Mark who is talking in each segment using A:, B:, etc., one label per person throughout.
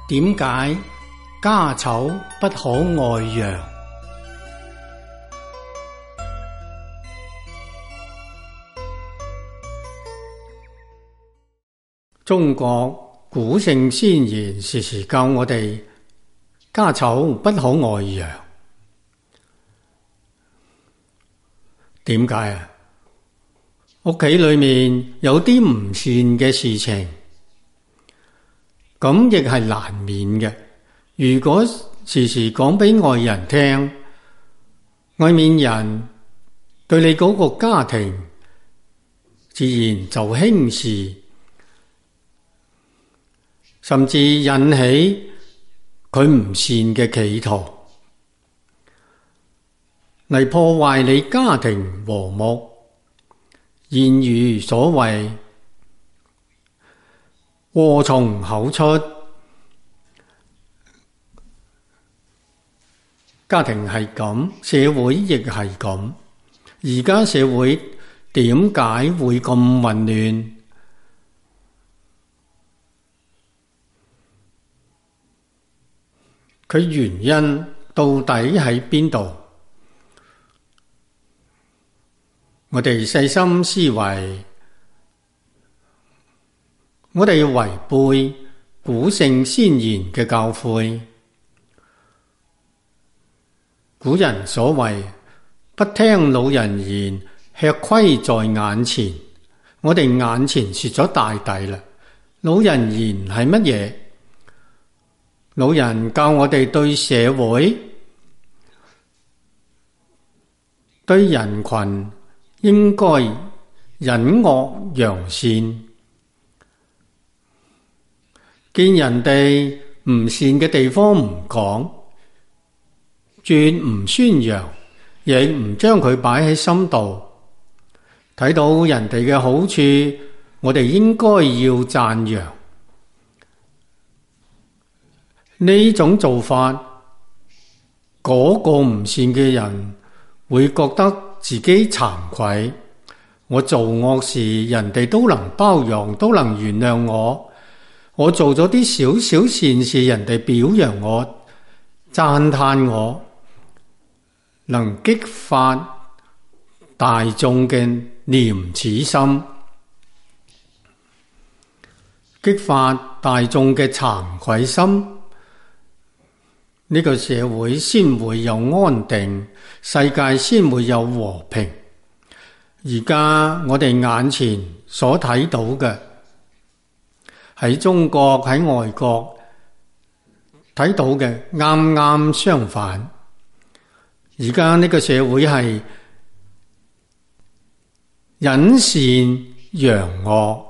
A: 點解家醜不可外揚？中國古聖先賢時時教我哋家醜不可外揚。點解啊？屋企裏面有啲唔善嘅事情，咁亦係難免嘅。如果時時講俾外人聽，外面人對你嗰個家庭自然就輕視，甚至引起佢唔善嘅企圖，嚟破壞你家庭和睦。諺語所謂禍從口出，家庭係咁，社會亦係咁。而家社會點解會咁混亂？佢原因到底喺邊度？我哋細心思維，我哋要違背古聖先賢嘅教誨。古人所謂不聽老人言，吃虧在眼前。我哋眼前蝕咗大底啦。老人言係乜嘢？老人教我哋對社會、對人群應該隱惡揚善，見人哋唔善嘅地方唔講，絕唔宣揚，亦唔將佢擺喺心度。睇到人哋嘅好處，我哋應該要讚揚。呢種做法，嗰個唔善嘅人會覺得自己慚愧，我做惡事，人哋都能包容，都能原諒我。我做咗啲少少善事，人哋表揚我，讚嘆我，能激發大眾嘅廉恥心，激發大眾嘅慚愧心。呢個社會先會有安定，世界先會有和平。而家我哋眼前所睇到嘅，喺中國喺外國睇到嘅啱啱相反。而家呢個社會係隱善揚惡，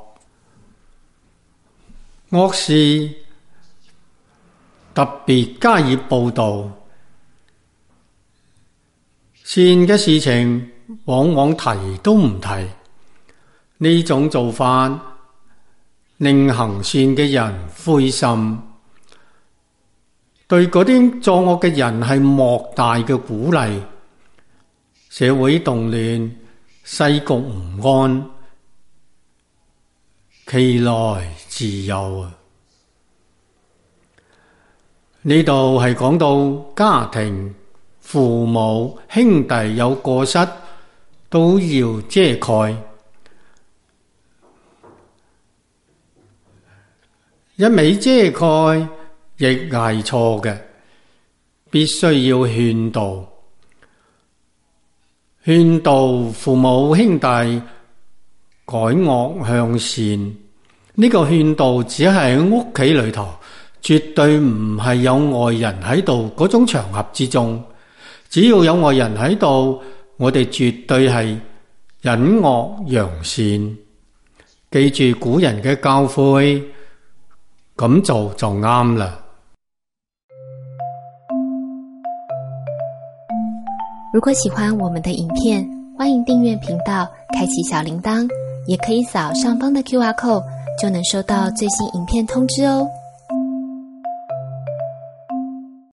A: 惡事特別加以報導，善嘅事情往往提都唔提。呢種做法令行善嘅人灰心，對嗰啲作惡嘅人係莫大嘅鼓勵。社會動亂，世局唔安，其來自有啊！呢度係講到家庭、父母、兄弟有過失都要遮蓋，一味遮蓋亦係錯嘅，必須要勸導，勸導父母兄弟改惡向善。呢個勸導只係喺屋企裏頭，絕對唔係有外人喺度嗰種場合之中。只要有外人喺度，我哋絕對係隱惡揚善。記住古人嘅教誨，咁做就啱啦。
B: 如果喜歡我們的影片，歡迎訂閱頻道，開啟小鈴鐺，也可以掃上方的QR code，就能收到最新影片通知哦。